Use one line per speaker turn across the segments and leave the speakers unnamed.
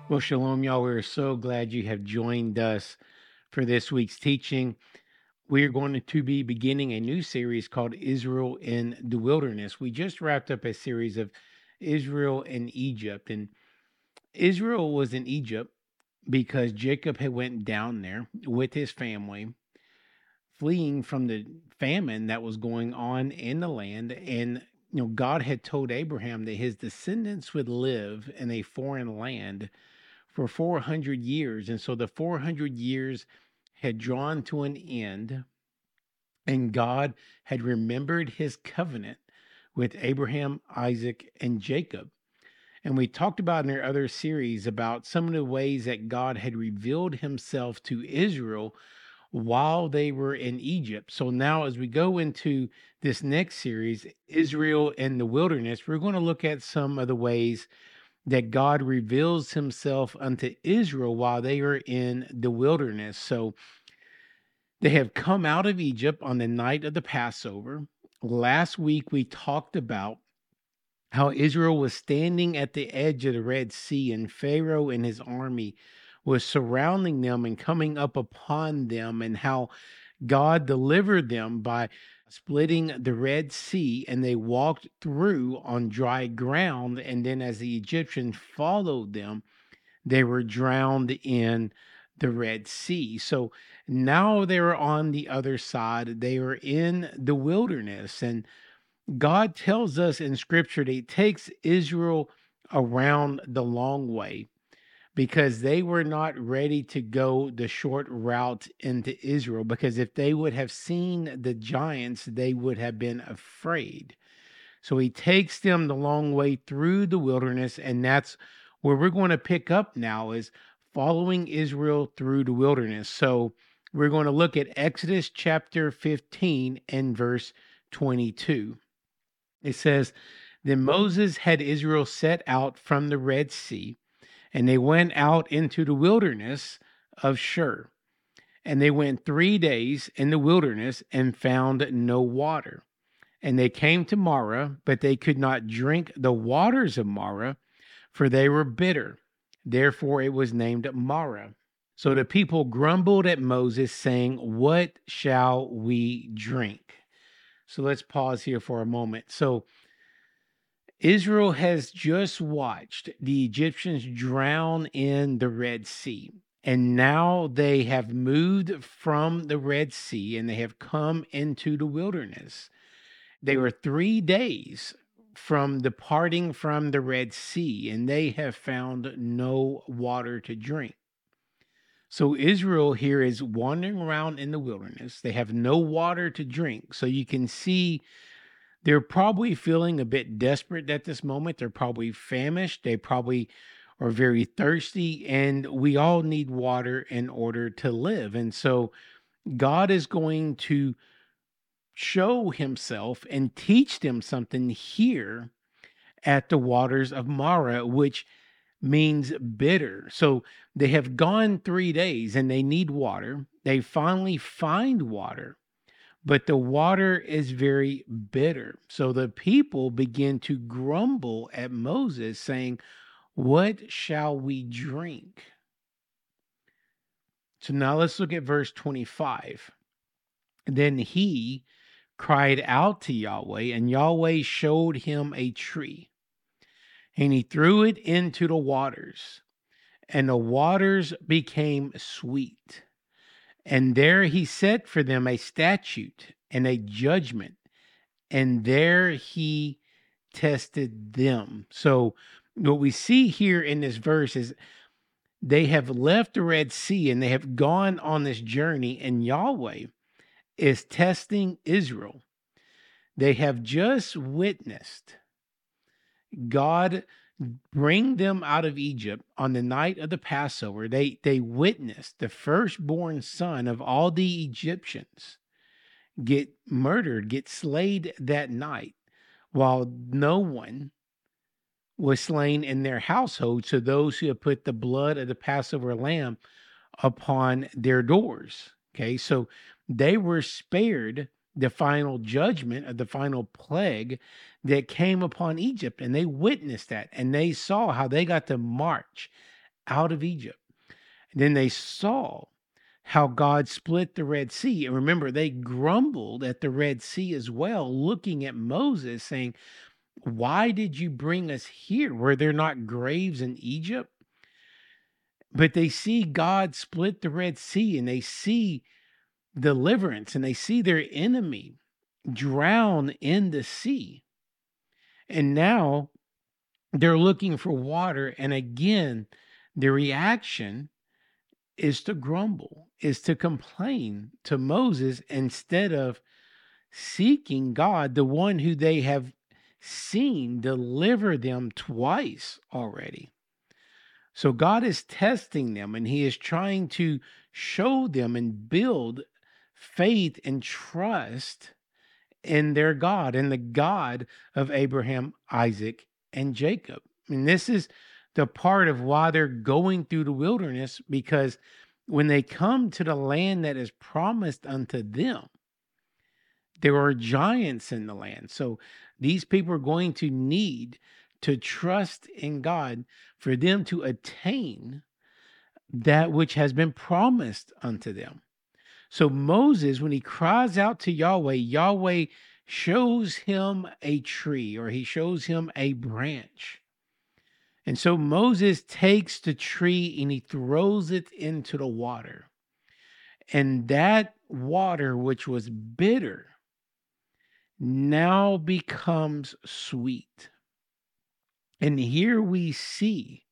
Well, shalom, y'all. We're so glad you have joined us for this week's teaching. We're going to be beginning a new series called Israel in the Wilderness. We just wrapped up a series of Israel and Egypt, and Israel was in Egypt because Jacob had went down there with his family, fleeing from the famine that was going on in the land. And God had told Abraham that his descendants would live in a foreign land for 400 years. And so the 400 years had drawn to an end, and God had remembered his covenant with Abraham, Isaac, and Jacob. And we talked about in our other series about some of the ways that God had revealed himself to Israel while they were in Egypt. So now, as we go into this next series, Israel in the Wilderness, we're going to look at some of the ways that God reveals himself unto Israel while they are in the wilderness. So they have come out of Egypt on the night of the Passover. Last week, we talked about how Israel was standing at the edge of the Red Sea, and Pharaoh and his army was surrounding them and coming up upon them, and how God delivered them by splitting the Red Sea, and they walked through on dry ground. And then, as the Egyptians followed them, they were drowned in the Red Sea. So now they're on the other side. They are in the wilderness. And God tells us in scripture that he takes Israel around the long way because they were not ready to go the short route into Israel. Because if they would have seen the giants, they would have been afraid. So he takes them the long way through the wilderness, and that's where we're going to pick up now is following Israel through the wilderness. So we're going to look at Exodus chapter 15 and verse 22. It says, "Then Moses had Israel set out from the Red Sea, and they went out into the wilderness of Shur. And they went 3 days in the wilderness and found no water. And they came to Marah, but they could not drink the waters of Marah, for they were bitter. Therefore it was named Marah. So the people grumbled at Moses, saying, 'What shall we drink?'" So let's pause here for a moment. So Israel has just watched the Egyptians drown in the Red Sea. And now they have moved from the Red Sea and they have come into the wilderness. They were 3 days from departing from the Red Sea, and they have found no water to drink. So Israel here is wandering around in the wilderness. They have no water to drink. So you can see they're probably feeling a bit desperate at this moment. They're probably famished. They probably are very thirsty, and we all need water in order to live. And so God is going to show himself and teach them something here at the waters of Mara, which means bitter. So they have gone 3 days and they need water. They finally find water, but the water is very bitter. So the people begin to grumble at Moses, saying, "What shall we drink?" So now let's look at verse 25. Then he cried out to Yahweh, and Yahweh showed him a tree, and he threw it into the waters, and the waters became sweet. And there he set for them a statute and a judgment, and there he tested them. So, what we see here in this verse is they have left the Red Sea and they have gone on this journey, and Yahweh is testing Israel. They have just witnessed God bring them out of Egypt on the night of the Passover. They witnessed the firstborn son of all the Egyptians get murdered, get slayed that night, while no one was slain in their household. So those who have put the blood of the Passover lamb upon their doors. Okay, so they were spared the final judgment of the final plague that came upon Egypt, and they witnessed that, and they saw how they got to march out of Egypt. And then they saw how God split the Red Sea. And remember, they grumbled at the Red Sea as well, looking at Moses, saying, "Why did you bring us here? Were there not graves in Egypt?" But they see God split the Red Sea, and they see deliverance, and they see their enemy drown in the sea. And now they're looking for water. And again, the reaction is to grumble, is to complain to Moses instead of seeking God, the one who they have seen deliver them twice already. So God is testing them, and he is trying to show them and build faith and trust in their God and the God of Abraham, Isaac, and Jacob. And this is the part of why they're going through the wilderness, because when they come to the land that is promised unto them, there are giants in the land. So these people are going to need to trust in God for them to attain that which has been promised unto them. So Moses, when he cries out to Yahweh, Yahweh shows him a tree, or he shows him a branch. And so Moses takes the tree and he throws it into the water. And that water, which was bitter, now becomes sweet. And here we see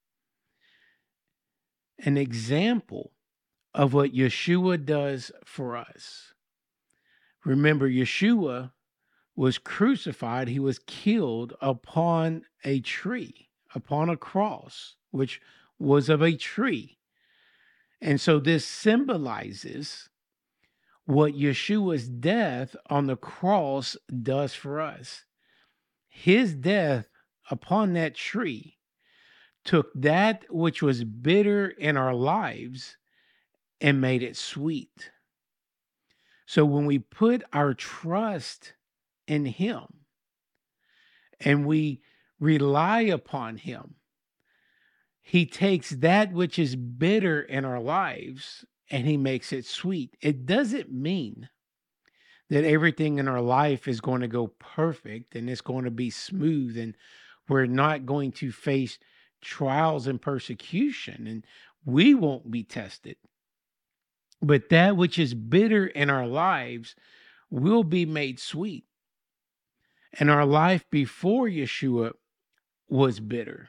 an example of what Yeshua does for us. Remember, Yeshua was crucified. He was killed upon a tree, upon a cross, which was of a tree. And so this symbolizes what Yeshua's death on the cross does for us. His death upon that tree took that which was bitter in our lives and made it sweet. So when we put our trust in him and we rely upon him, he takes that which is bitter in our lives and he makes it sweet. It doesn't mean that everything in our life is going to go perfect and it's going to be smooth and we're not going to face trials and persecution and we won't be tested. But that which is bitter in our lives will be made sweet. And our life before Yeshua was bitter.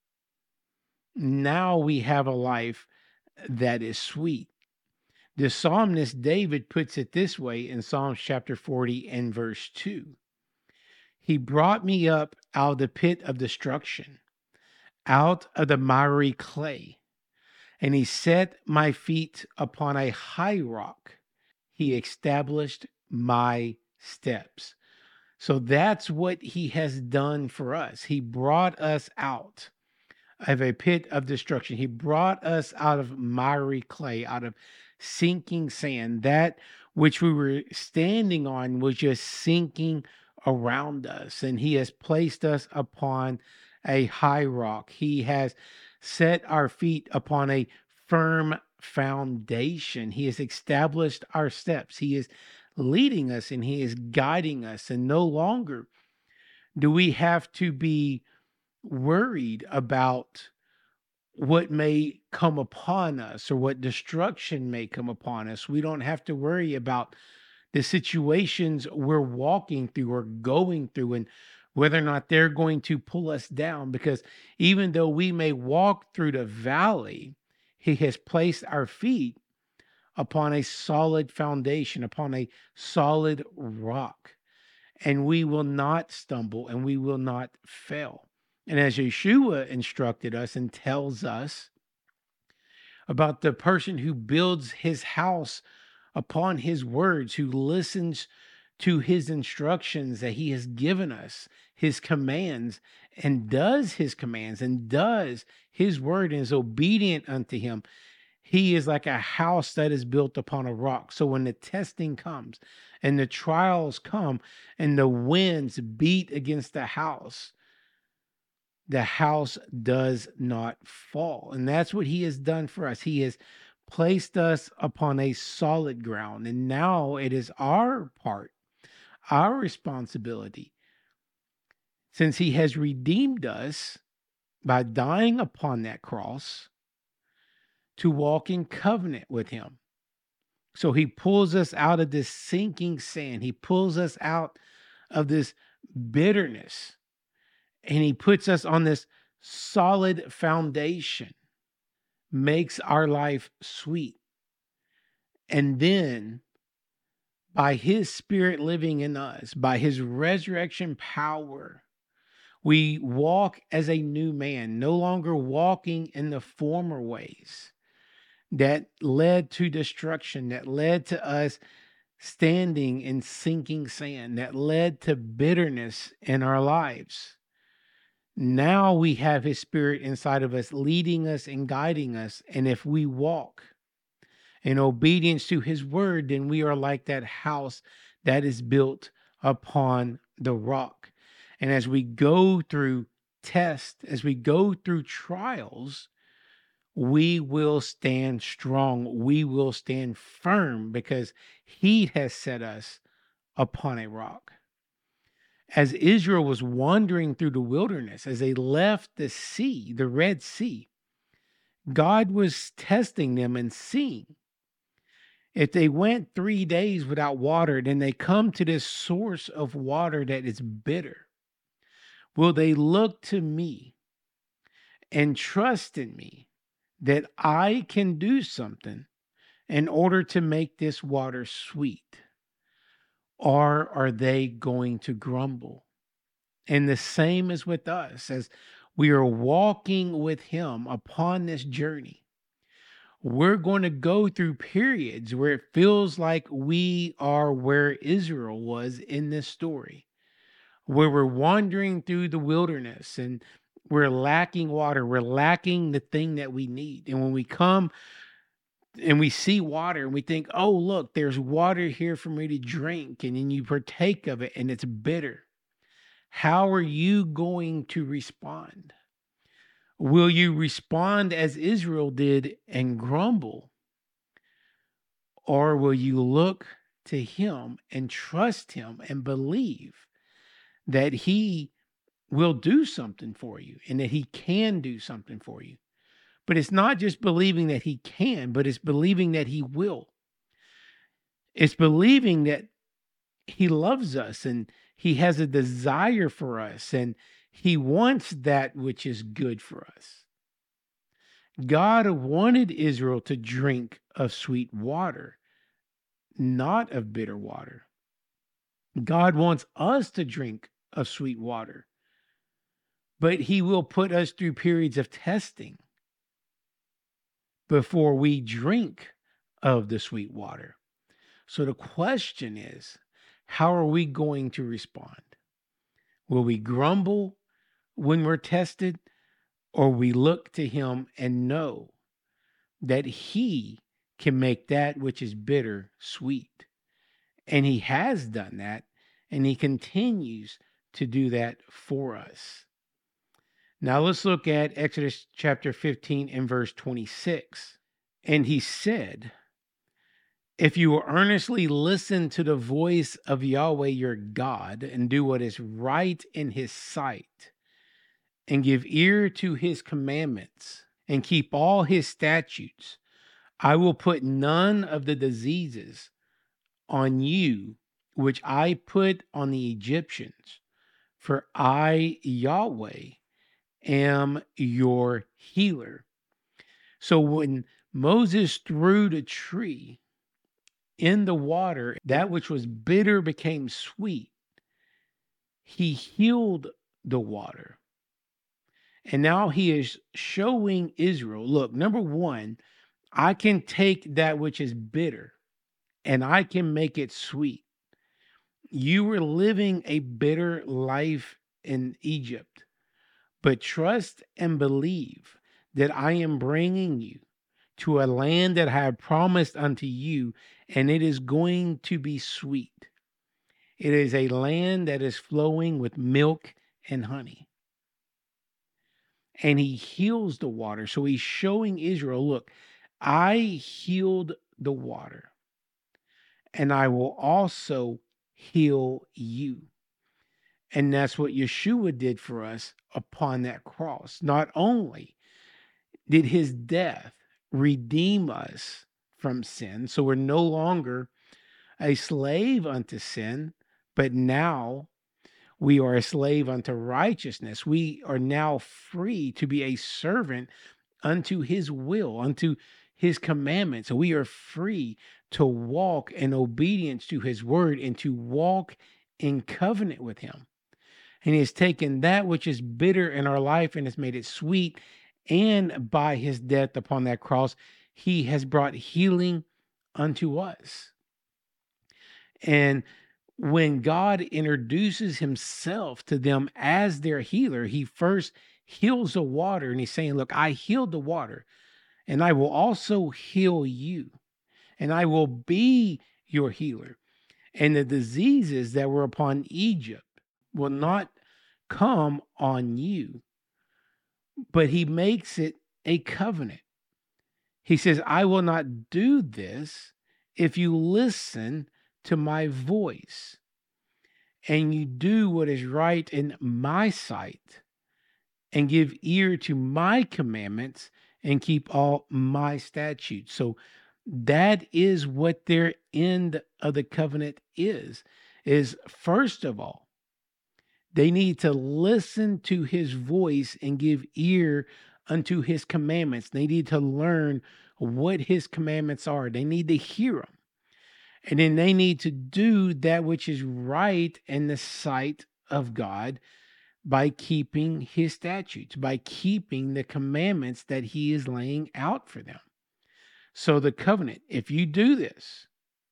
Now we have a life that is sweet. The psalmist David puts it this way in Psalms chapter 40 and verse 2. He brought me up out of the pit of destruction, out of the miry clay, and he set my feet upon a high rock. He established my steps. So that's what he has done for us. He brought us out of a pit of destruction. He brought us out of miry clay, out of sinking sand. That which we were standing on was just sinking around us. And he has placed us upon a high rock. He has set our feet upon a firm foundation. He has established our steps. He is leading us and he is guiding us. And no longer do we have to be worried about what may come upon us or what destruction may come upon us. We don't have to worry about the situations we're walking through or going through and whether or not they're going to pull us down, because even though we may walk through the valley, he has placed our feet upon a solid foundation, upon a solid rock, and we will not stumble and we will not fail. And as Yeshua instructed us and tells us about the person who builds his house upon his words, who listens to his instructions that he has given us, his commands, and does his commands and does his word and is obedient unto him, he is like a house that is built upon a rock. So when the testing comes and the trials come and the winds beat against the house, the house does not fall. And that's what he has done for us. He has placed us upon a solid ground. And now it is our part, our responsibility, since he has redeemed us by dying upon that cross, to walk in covenant with him. So he pulls us out of this sinking sand. He pulls us out of this bitterness, and he puts us on this solid foundation, makes our life sweet. And then by his spirit living in us, by his resurrection power, we walk as a new man, no longer walking in the former ways that led to destruction, that led to us standing in sinking sand, that led to bitterness in our lives. Now we have his spirit inside of us, leading us and guiding us. And if we walk in obedience to his word, then we are like that house that is built upon the rock. And as we go through tests, as we go through trials, we will stand strong. We will stand firm because he has set us upon a rock. As Israel was wandering through the wilderness, as they left the sea, the Red Sea, God was testing them and seeing if they went 3 days without water, then they come to this source of water that is bitter. Will they look to me and trust in me that I can do something in order to make this water sweet? Or are they going to grumble? And the same is with us as we are walking with him upon this journey. We're going to go through periods where it feels like we are where Israel was in this story, where we're wandering through the wilderness and we're lacking water. We're lacking the thing that we need. And when we come and we see water and we think, oh, look, there's water here for me to drink. And then you partake of it and it's bitter. How are you going to respond? Will you respond as Israel did and grumble? Or will you look to him and trust him and believe that he will do something for you and that he can do something for you? But it's not just believing that he can, but it's believing that he will. It's believing that he loves us and he has a desire for us and he wants that which is good for us. God wanted Israel to drink of sweet water, not of bitter water. God wants us to drink of sweet water, but he will put us through periods of testing before we drink of the sweet water. So the question is, how are we going to respond? Will we grumble when we're tested, or we look to him and know that he can make that which is bitter sweet? And he has done that, and he continues to do that for us. Now let's look at Exodus chapter 15 and verse 26. And he said, if you will earnestly listen to the voice of Yahweh your God and do what is right in his sight, and give ear to his commandments, and keep all his statutes, I will put none of the diseases on you which I put on the Egyptians, for I, Yahweh, am your healer. So when Moses threw the tree in the water, that which was bitter became sweet. He healed the water. And now he is showing Israel, look, number one, I can take that which is bitter and I can make it sweet. You were living a bitter life in Egypt, but trust and believe that I am bringing you to a land that I have promised unto you, and it is going to be sweet. It is a land that is flowing with milk and honey. and he heals the water. So he's showing Israel, look, I healed the water, and I will also heal you. And that's what Yeshua did for us upon that cross. Not only did his death redeem us from sin, so we're no longer a slave unto sin, but now we are a slave unto righteousness. We are now free to be a servant unto his will, unto his commandments. We are free to walk in obedience to his word and to walk in covenant with him. And he has taken that which is bitter in our life and has made it sweet. And by his death upon that cross, he has brought healing unto us. And when God introduces himself to them as their healer, he first heals the water. And he's saying, look, I healed the water, and I will also heal you, and I will be your healer. And the diseases that were upon Egypt will not come on you. But he makes it a covenant. He says, I will not do this if you listen to my voice and you do what is right in my sight and give ear to my commandments and keep all my statutes. So that is what their end of the covenant is first of all, they need to listen to his voice and give ear unto his commandments. They need to learn what his commandments are. They need to hear them. And then they need to do that which is right in the sight of God by keeping his statutes, by keeping the commandments that he is laying out for them. So the covenant, if you do this,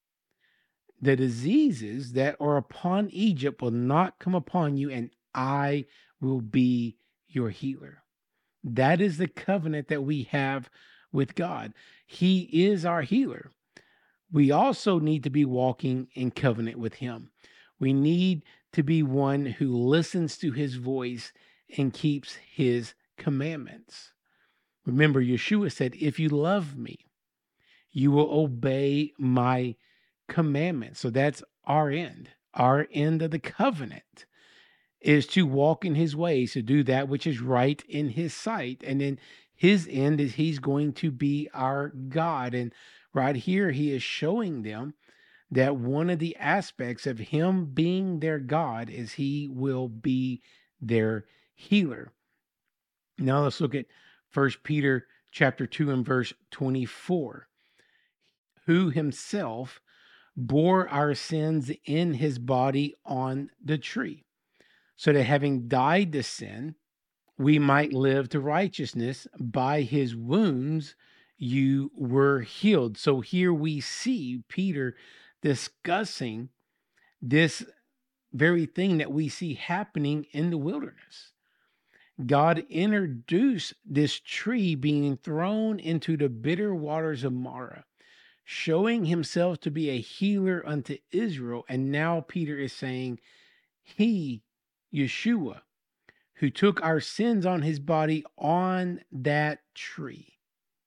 the diseases that are upon Egypt will not come upon you, and I will be your healer. That is the covenant that we have with God. He is our healer. We also need to be walking in covenant with him. We need to be one who listens to his voice and keeps his commandments. Remember, Yeshua said, if you love me, you will obey my commandments. So that's our end. Our end of the covenant is to walk in his ways, to do that which is right in his sight. And then his end is he's going to be our God. And right here, he is showing them that one of the aspects of him being their God is he will be their healer. Now let's look at 1 Peter chapter 2 and verse 24. Who himself bore our sins in his body on the tree, so that having died to sin, we might live to righteousness. By his wounds you were healed. So here we see Peter discussing this very thing that we see happening in the wilderness. God introduced this tree being thrown into the bitter waters of Marah, showing himself to be a healer unto Israel. And now Peter is saying, he, Yeshua, who took our sins on his body on that tree,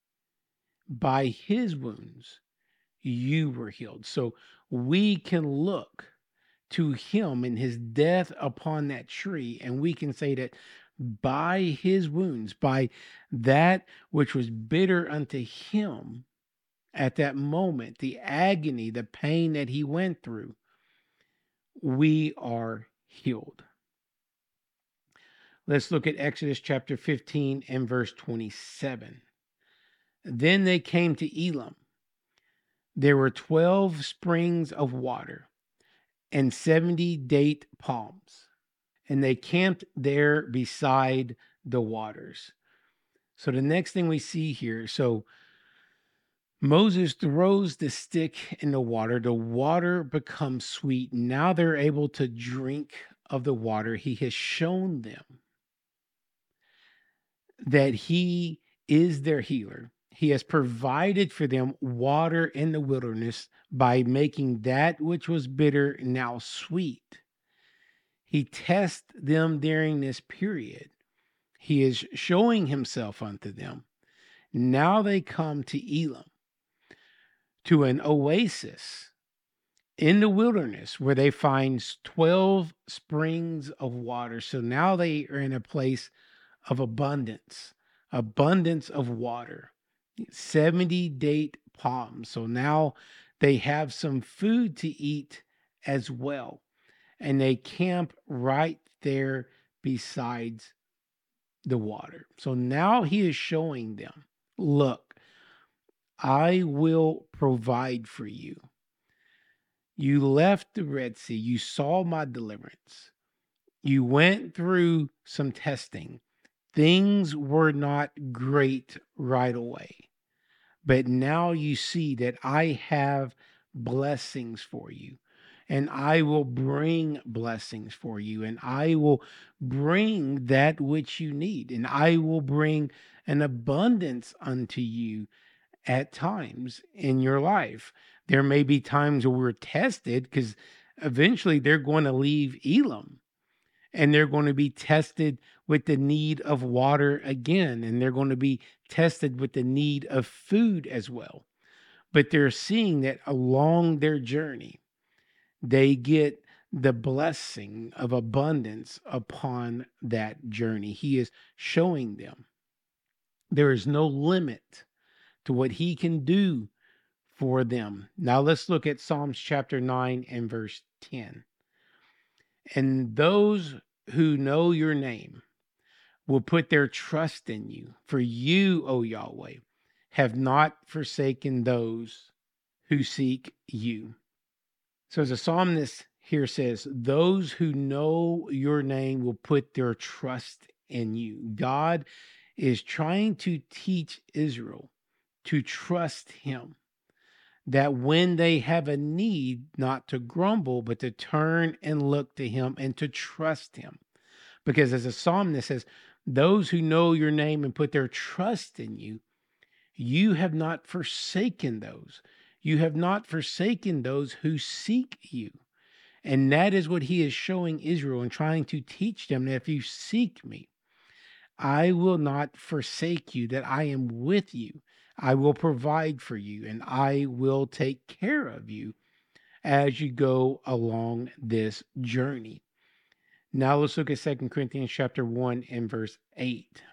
by his wounds, you were healed. So we can look to him and his death upon that tree, and we can say that by his wounds, by that which was bitter unto him at that moment, the agony, the pain that he went through, we are healed. Let's look at Exodus chapter 15 and verse 27. Then they came to Elam. There were 12 springs of water and 70 date palms, and they camped there beside the waters. So the next thing we see here, so Moses throws the stick in the water becomes sweet. Now they're able to drink of the water. He has shown them that he is their healer. He has provided for them water in the wilderness by making that which was bitter now sweet. He tests them during this period. He is showing himself unto them. Now they come to Elam, to an oasis in the wilderness where they find 12 springs of water. So now they are in a place of abundance, abundance of water, 70 date palms. So now they have some food to eat as well. And they camp right there besides the water. So now he is showing them, look, I will provide for you. You left the Red Sea. You saw my deliverance. You went through some testing. Things were not great right away. But now you see that I have blessings for you. And I will bring blessings for you. And I will bring that which you need. And I will bring an abundance unto you at times in your life. There may be times where we're tested because eventually they're going to leave Elam and they're going to be tested with the need of water again. And they're going to be tested with the need of food as well. But they're seeing that along their journey, they get the blessing of abundance upon that journey. He is showing them there is no limit to what he can do for them. Now let's look at Psalms chapter 9 and verse 10. And those who know your name will put their trust in you. For you, O Yahweh, have not forsaken those who seek you. So as the psalmist here says, those who know your name will put their trust in you. God is trying to teach Israel to trust him, that when they have a need, not to grumble, but to turn and look to him and to trust him. Because as a psalmist says, those who know your name and put their trust in you, you have not forsaken those. You have not forsaken those who seek you. And that is what he is showing Israel and trying to teach them, that if you seek me, I will not forsake you, that I am with you. I will provide for you, and I will take care of you as you go along this journey. Now let's look at 2 Corinthians chapter 1 and verse 8.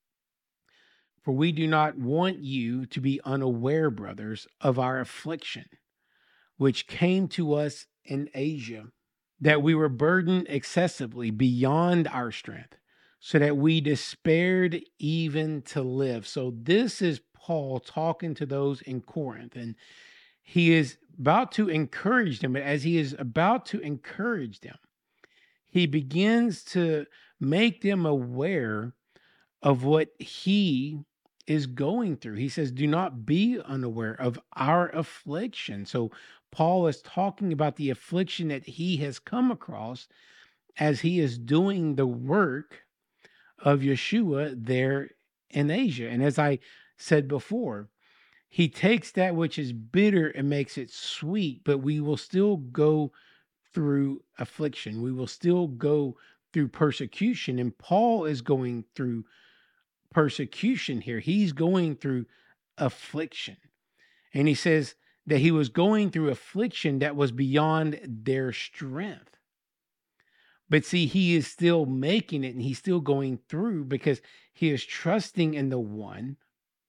For we do not want you to be unaware, brothers, of our affliction, which came to us in Asia, that we were burdened excessively beyond our strength, so that we despaired even to live. So this is Paul talking to those in Corinth, and he is about to encourage them. But as he is about to encourage them, he begins to make them aware of what he is going through. He says, do not be unaware of our affliction. So Paul is talking about the affliction that he has come across as he is doing the work of Yeshua there in Asia. And as I said before, he takes that which is bitter and makes it sweet, but we will still go through affliction. We will still go through persecution. And Paul is going through persecution here. He's going through affliction. And he says that he was going through affliction that was beyond their strength. But see, he is still making it and he's still going through because he is trusting in the one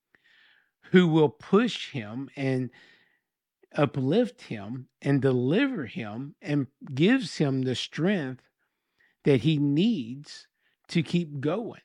who will push him and uplift him and deliver him and gives him the strength that he needs to keep going.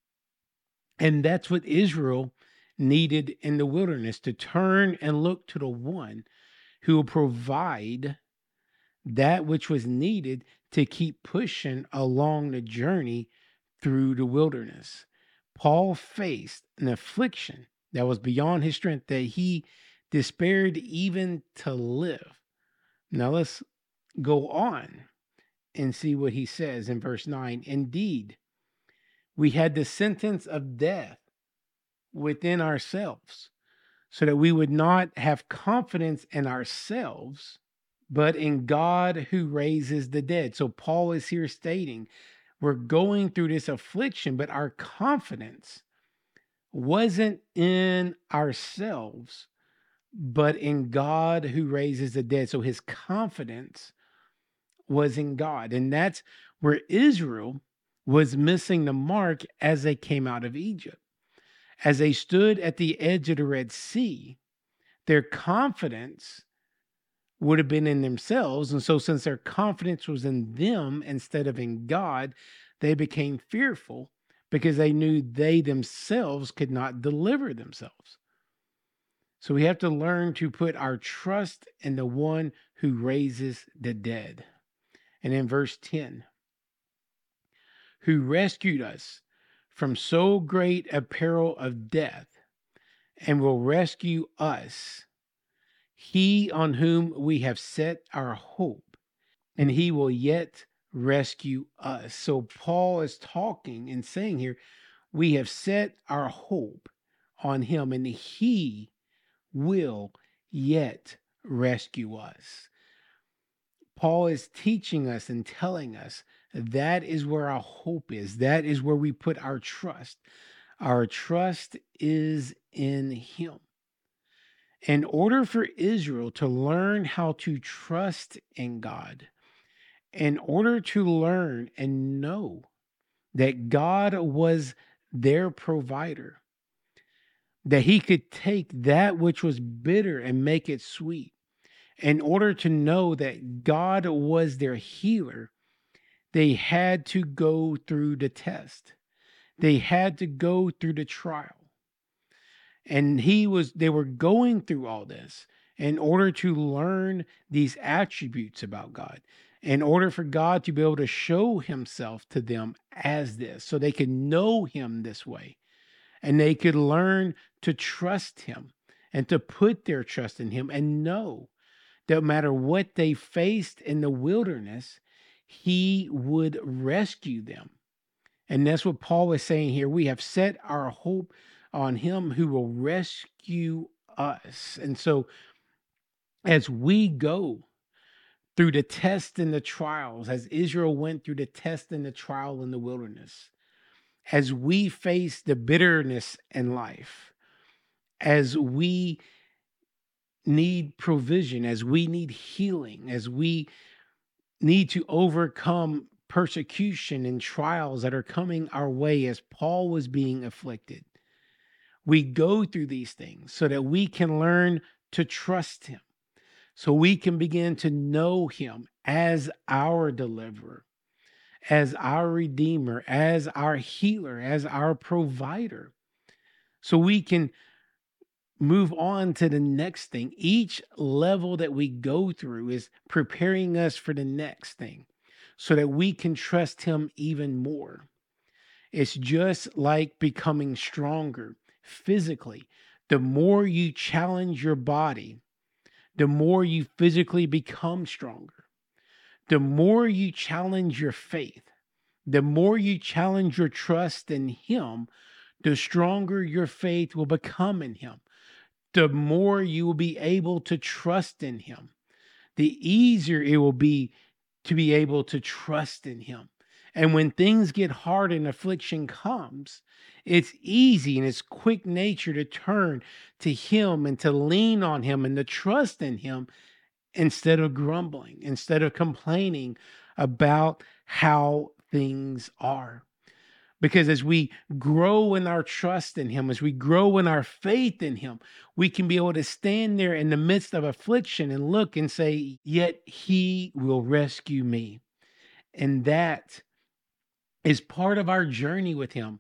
And that's what Israel needed in the wilderness, to turn and look to the one who will provide that which was needed to keep pushing along the journey through the wilderness. Paul faced an affliction that was beyond his strength, that he despaired even to live. Now let's go on and see what he says in verse 9. Indeed, we had the sentence of death within ourselves, so that we would not have confidence in ourselves, but in God who raises the dead. So Paul is here stating, We're going through this affliction, but our confidence wasn't in ourselves, but in God who raises the dead. So his confidence was in God. And that's where Israel was missing the mark as they came out of Egypt. As they stood at the edge of the Red Sea, their confidence would have been in themselves. And so, since their confidence was in them instead of in God, they became fearful because they knew they themselves could not deliver themselves. So, we have to learn to put our trust in the one who raises the dead. And in verse 10, who rescued us from so great a peril of death and will rescue us, he on whom we have set our hope, and he will yet rescue us. So Paul is talking and saying here, we have set our hope on him, and he will yet rescue us. Paul is teaching us and telling us that is where our hope is. That is where we put our trust. Our trust is in him. In order for Israel to learn how to trust in God, in order to learn and know that God was their provider, that he could take that which was bitter and make it sweet, in order to know that God was their healer, they had to go through the test. They had to go through the trial. And they were going through all this in order to learn these attributes about God, in order for God to be able to show himself to them as this, so they could know him this way, and they could learn to trust him and to put their trust in him and know that no matter what they faced in the wilderness, he would rescue them. And that's what Paul is saying here. We have set our hope on him who will rescue us. And so, as we go through the test and the trials, as Israel went through the test and the trial in the wilderness, as we face the bitterness in life, as we need provision, as we need healing, as we need to overcome persecution and trials that are coming our way, as Paul was being afflicted, we go through these things so that we can learn to trust him, so we can begin to know him as our deliverer, as our redeemer, as our healer, as our provider, so we can move on to the next thing. Each level that we go through is preparing us for the next thing so that we can trust him even more. It's just like becoming stronger physically. The more you challenge your body, the more you physically become stronger. The more you challenge your faith, the more you challenge your trust in him, the stronger your faith will become in him. The more you will be able to trust in him, the easier it will be to be able to trust in him. And when things get hard and affliction comes, it's easy and it's quick nature to turn to him and to lean on him and to trust in him instead of grumbling, instead of complaining about how things are. Because as we grow in our trust in him, as we grow in our faith in him, we can be able to stand there in the midst of affliction and look and say, yet he will rescue me. And that is part of our journey with him.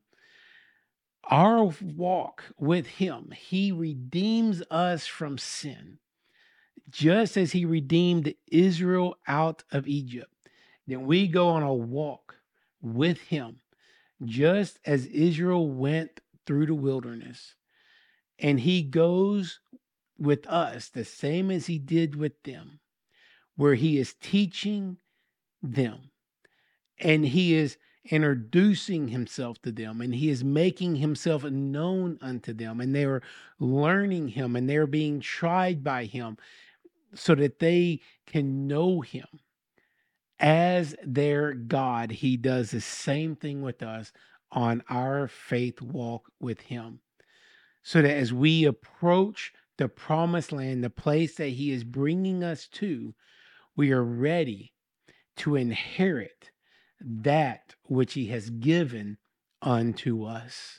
Our walk with him, he redeems us from sin, just as he redeemed Israel out of Egypt. Then we go on a walk with him, just as Israel went through the wilderness, and he goes with us the same as he did with them, where he is teaching them and he is introducing himself to them and he is making himself known unto them, and they are learning him and they're being tried by him so that they can know him As their God, he does the same thing with us on our faith walk with him. So that as we approach the promised land, the place that he is bringing us to, we are ready to inherit that which he has given unto us.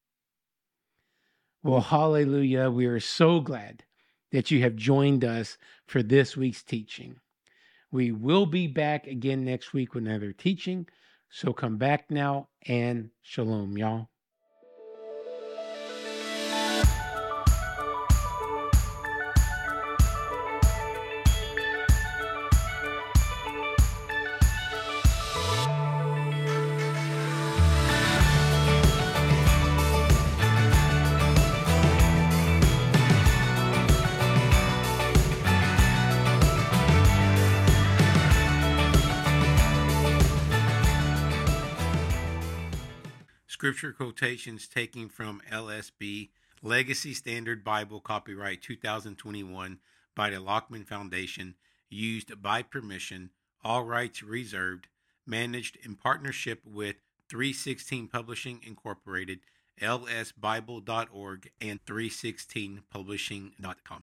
Well, hallelujah. We are so glad that you have joined us for this week's teaching. We will be back again next week with another teaching. So come back now and shalom, y'all. Scripture quotations taken from LSB, Legacy Standard Bible, copyright 2021 by the Lockman Foundation, used by permission, all rights reserved, managed in partnership with 316 Publishing Incorporated, lsbible.org, and 316publishing.com.